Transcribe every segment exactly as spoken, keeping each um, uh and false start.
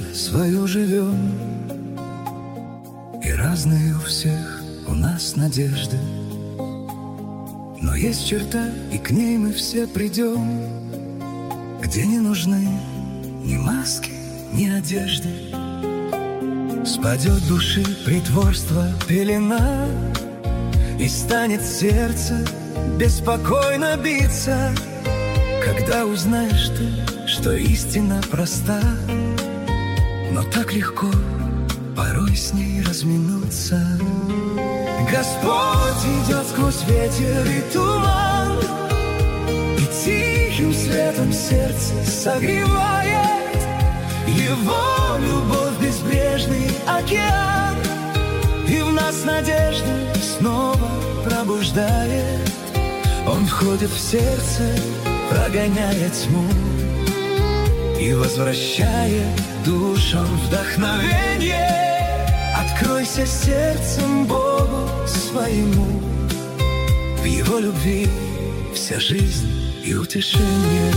свою живем, и разные у всех у нас надежды. Но есть черта, и к ней мы все придем, где не нужны ни маски, ни одежды. Спадет души притворство пелена, и станет сердце беспокойно биться, когда узнаешь ты, что истина проста, но так легко порой с ней разминуться. Господь идет сквозь ветер и туман, и тихим светом сердце согревает. Его любовь безбрежный океан, и в нас надежду снова пробуждает. Он входит в сердце, прогоняя тьму, и возвращает душам вдохновение. Откройся сердцем Богу своему, в Его любви вся жизнь и утешение.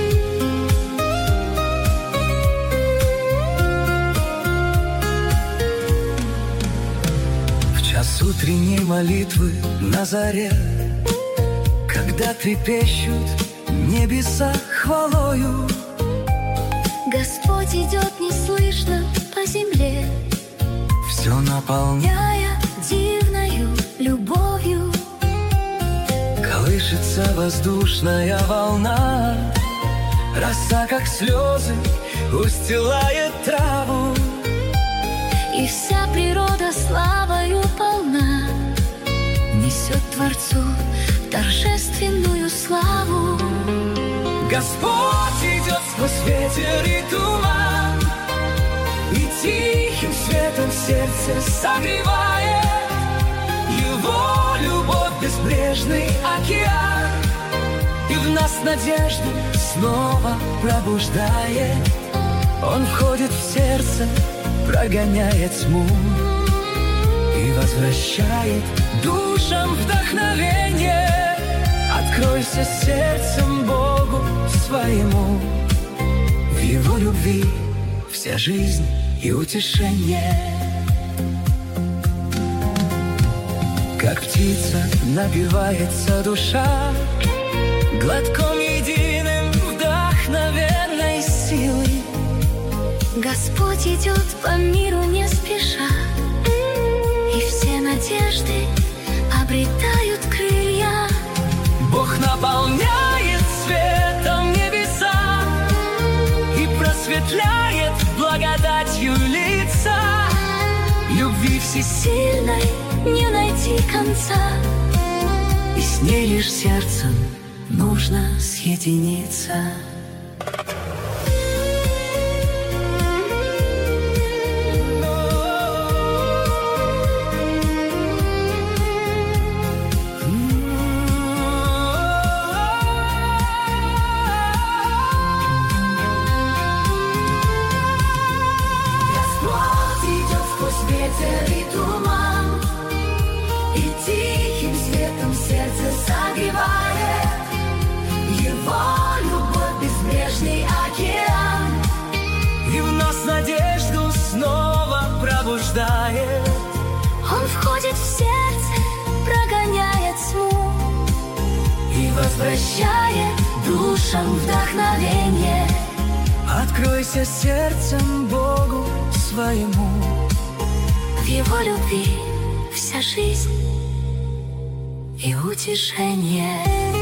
В час утренней молитвы на заре, когда трепещут небеса хвалою, Господь идет неслышно по земле, все наполняя дивною любовью. Колышется воздушная волна, роса, как слезы, устилает траву, И вся природа славою полна, несет Творцу торжественную славу. Господь идет сквозь ветер и туман, и тихим светом сердце согревает. Его любовь безбрежный океан, и в нас надежду снова пробуждает. Он входит в сердце, прогоняя тьму, и возвращает душам вдохновение. Откройся сердцем Богу своему, в Его любви вся жизнь и утешение. Как птица напивается душа глотком единым вдохновенной силой. Господь идет по миру не спеша, и все надежды обретают крылья. Бог наполняет светом небеса и просветляет благодатью лица. Любви всесильной Не найти конца, и с ней лишь сердцем нужно съединиться. Господь идет сквозь ветер и туман, и тихим светом сердце согревает. Его любовь безбрежный океан, И в нас надежду снова пробуждает. Он входит в сердце, прогоняет тьму, И возвращает душам вдохновение. откройся сердцем Богу своему, В Его любви вся жизнь и утешение.